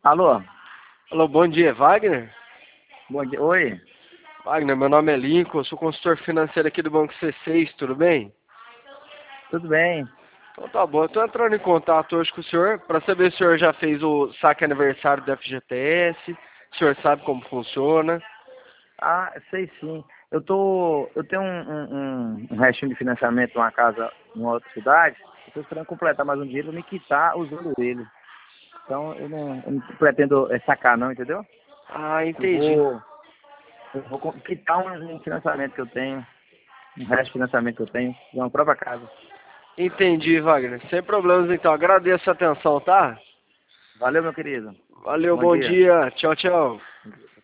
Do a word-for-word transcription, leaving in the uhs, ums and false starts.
Alô? Alô, bom dia, Wagner? Bom dia. Oi? Wagner, meu nome é Lincoln, eu sou consultor financeiro aqui do Banco C seis, tudo bem? Tudo bem? Então tá bom, eu tô entrando em contato hoje com o senhor para saber se o senhor já fez o saque aniversário do F G T S, se o senhor sabe como funciona. Ah, sei sim. Eu tô. Eu tenho um, um, um um restinho de financiamento numa casa em outra cidade. Eu tô esperando completar mais um dinheiro pra me quitar usando ele. Então eu não, eu não pretendo é, sacar não, entendeu? Ah, Eu entendi. vou. Eu vou co- quitar um, um financiamento que eu tenho, um resto de financiamento que eu tenho, de uma própria casa. Entendi, Wagner. Sem problemas então, agradeço a atenção, tá? Valeu, meu querido. Valeu, Bom bom dia. dia, tchau, tchau.